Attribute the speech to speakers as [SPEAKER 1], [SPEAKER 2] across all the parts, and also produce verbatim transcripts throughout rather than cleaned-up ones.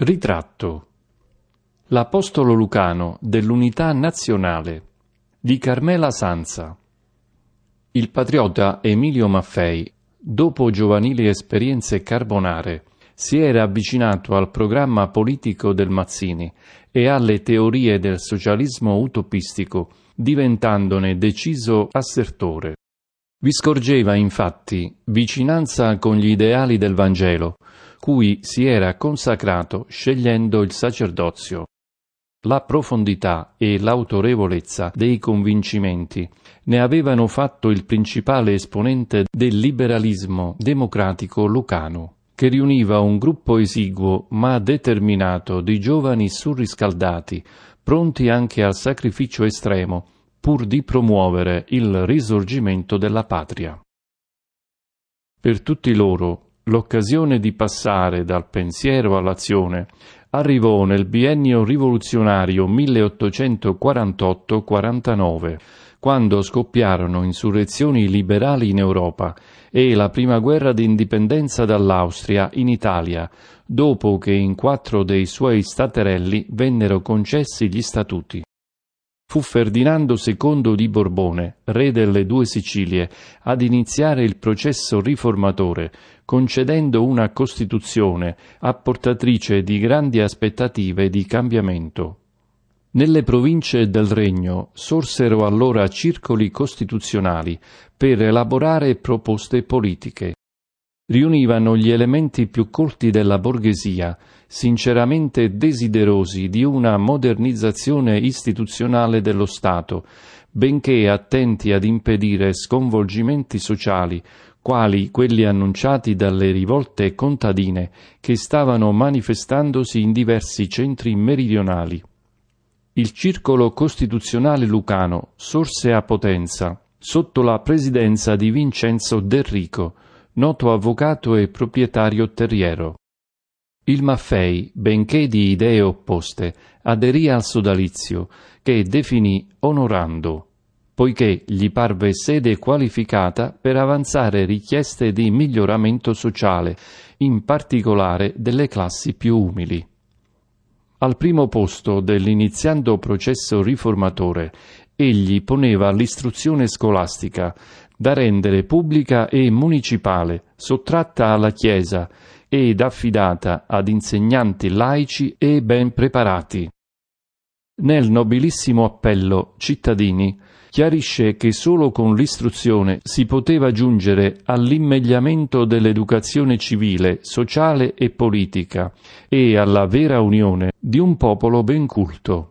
[SPEAKER 1] Ritratto. L'Apostolo Lucano dell'Unità Nazionale di Carmela Sanza. Il patriota Emilio Maffei, dopo giovanili esperienze carbonare, si era avvicinato al programma politico del Mazzini e alle teorie del socialismo utopistico, diventandone deciso assertore. Vi scorgeva infatti vicinanza con gli ideali del Vangelo, cui si era consacrato scegliendo il sacerdozio. La profondità e l'autorevolezza dei convincimenti ne avevano fatto il principale esponente del liberalismo democratico lucano, che riuniva un gruppo esiguo ma determinato di giovani surriscaldati, pronti anche al sacrificio estremo, pur di promuovere il risorgimento della patria. Per tutti loro, l'occasione di passare dal pensiero all'azione arrivò nel biennio rivoluzionario milleottocentoquarantotto quarantanove, quando scoppiarono insurrezioni liberali in Europa e la prima guerra d'indipendenza dall'Austria in Italia, dopo che in quattro dei suoi staterelli vennero concessi gli statuti. Fu Ferdinando secondo di Borbone, re delle due Sicilie, ad iniziare il processo riformatore, concedendo una Costituzione apportatrice di grandi aspettative di cambiamento. Nelle province del Regno sorsero allora circoli costituzionali per elaborare proposte politiche. Riunivano gli elementi più colti della borghesia, sinceramente desiderosi di una modernizzazione istituzionale dello Stato, benché attenti ad impedire sconvolgimenti sociali, quali quelli annunciati dalle rivolte contadine che stavano manifestandosi in diversi centri meridionali. Il circolo costituzionale lucano sorse a Potenza, sotto la presidenza di Vincenzo Delrico, noto avvocato e proprietario terriero. Il Maffei, benché di idee opposte, aderì al sodalizio, che definì onorando, poiché gli parve sede qualificata per avanzare richieste di miglioramento sociale, in particolare delle classi più umili. Al primo posto dell'iniziando processo riformatore, egli poneva l'istruzione scolastica, da rendere pubblica e municipale, sottratta alla Chiesa ed affidata ad insegnanti laici e ben preparati. Nel nobilissimo appello Cittadini chiarisce che solo con l'istruzione si poteva giungere all'immegliamento dell'educazione civile, sociale e politica e alla vera unione di un popolo ben culto.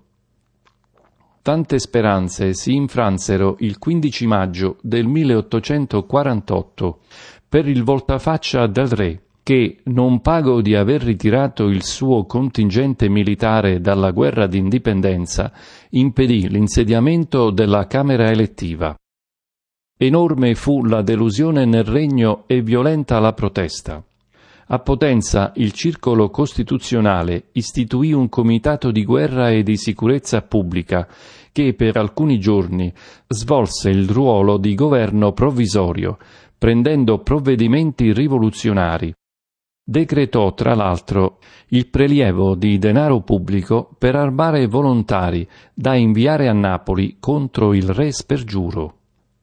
[SPEAKER 1] Tante speranze si infransero il quindici maggio del milleottocentoquarantotto per il voltafaccia del re, che, non pago di aver ritirato il suo contingente militare dalla guerra d'indipendenza, impedì l'insediamento della Camera elettiva. Enorme fu la delusione nel regno e violenta la protesta. A Potenza il circolo costituzionale istituì un comitato di guerra e di sicurezza pubblica che per alcuni giorni svolse il ruolo di governo provvisorio, prendendo provvedimenti rivoluzionari. Decretò, tra l'altro, il prelievo di denaro pubblico per armare volontari da inviare a Napoli contro il re spergiuro.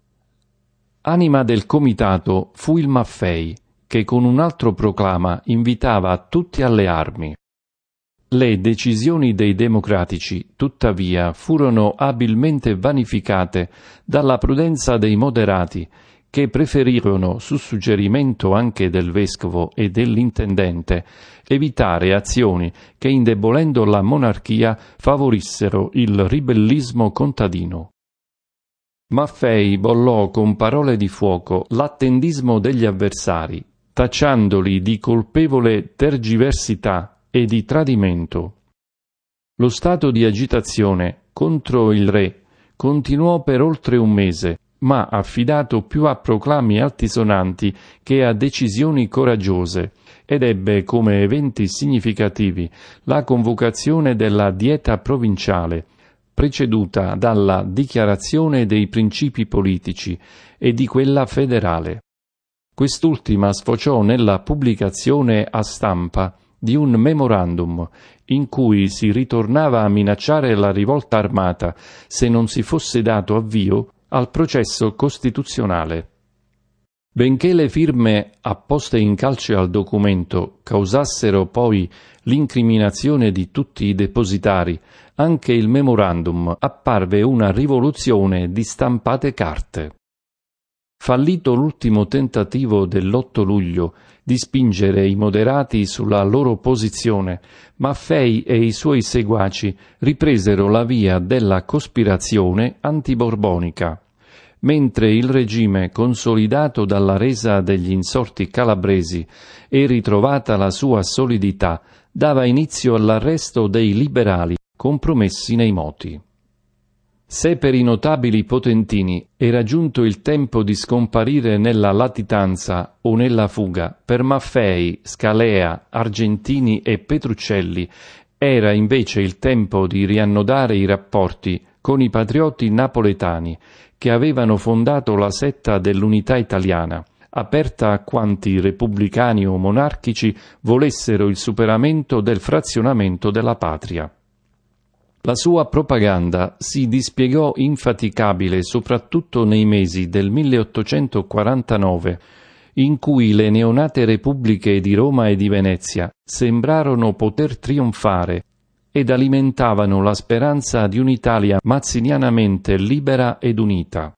[SPEAKER 1] Anima del comitato fu il Maffei, che con un altro proclama invitava tutti alle armi. Le decisioni dei democratici, tuttavia, furono abilmente vanificate dalla prudenza dei moderati, che preferirono, su suggerimento anche del vescovo e dell'intendente, evitare azioni che, indebolendo la monarchia, favorissero il ribellismo contadino. Maffei bollò con parole di fuoco l'attendismo degli avversari, tacciandoli di colpevole tergiversità e di tradimento. Lo stato di agitazione contro il re continuò per oltre un mese, ma affidato più a proclami altisonanti che a decisioni coraggiose, ed ebbe come eventi significativi la convocazione della Dieta provinciale, preceduta dalla dichiarazione dei principi politici e di quella federale. Quest'ultima sfociò nella pubblicazione a stampa di un memorandum in cui si ritornava a minacciare la rivolta armata se non si fosse dato avvio al processo costituzionale. Benché le firme apposte in calce al documento causassero poi l'incriminazione di tutti i depositari, anche il memorandum apparve una rivoluzione di stampate carte. Fallito l'ultimo tentativo dell'otto luglio di spingere i moderati sulla loro posizione, Maffei e i suoi seguaci ripresero la via della cospirazione antiborbonica, mentre il regime, consolidato dalla resa degli insorti calabresi e ritrovata la sua solidità, dava inizio all'arresto dei liberali compromessi nei moti. Se per i notabili potentini era giunto il tempo di scomparire nella latitanza o nella fuga, per Maffei, Scalea, Argentini e Petruccelli era invece il tempo di riannodare i rapporti con i patrioti napoletani che avevano fondato la setta dell'Unità Italiana, aperta a quanti repubblicani o monarchici volessero il superamento del frazionamento della patria. La sua propaganda si dispiegò infaticabile soprattutto nei mesi del milleottocentoquarantanove, in cui le neonate repubbliche di Roma e di Venezia sembrarono poter trionfare ed alimentavano la speranza di un'Italia mazzinianamente libera ed unita.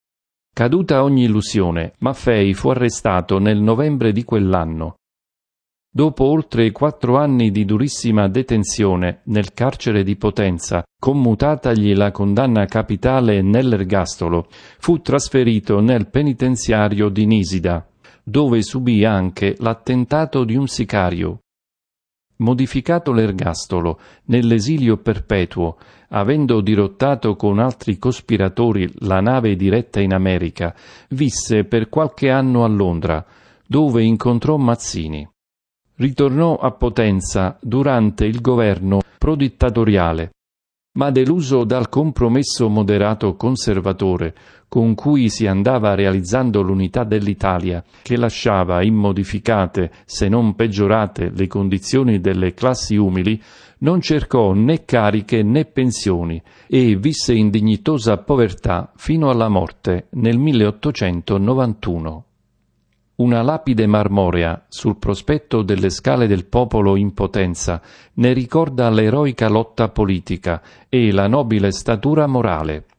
[SPEAKER 1] Caduta ogni illusione, Maffei fu arrestato nel novembre di quell'anno. Dopo oltre quattro anni di durissima detenzione nel carcere di Potenza, commutatagli la condanna capitale nell'ergastolo, fu trasferito nel penitenziario di Nisida, dove subì anche l'attentato di un sicario. Modificato l'ergastolo nell'esilio perpetuo, avendo dirottato con altri cospiratori la nave diretta in America, visse per qualche anno a Londra, dove incontrò Mazzini. Ritornò a Potenza durante il governo prodittatoriale, ma deluso dal compromesso moderato conservatore con cui si andava realizzando l'unità dell'Italia, che lasciava immodificate, se non peggiorate, le condizioni delle classi umili, non cercò né cariche né pensioni e visse in dignitosa povertà fino alla morte nel milleottocentonovantuno. Una lapide marmorea sul prospetto delle Scale del Popolo in Potenza ne ricorda l'eroica lotta politica e la nobile statura morale.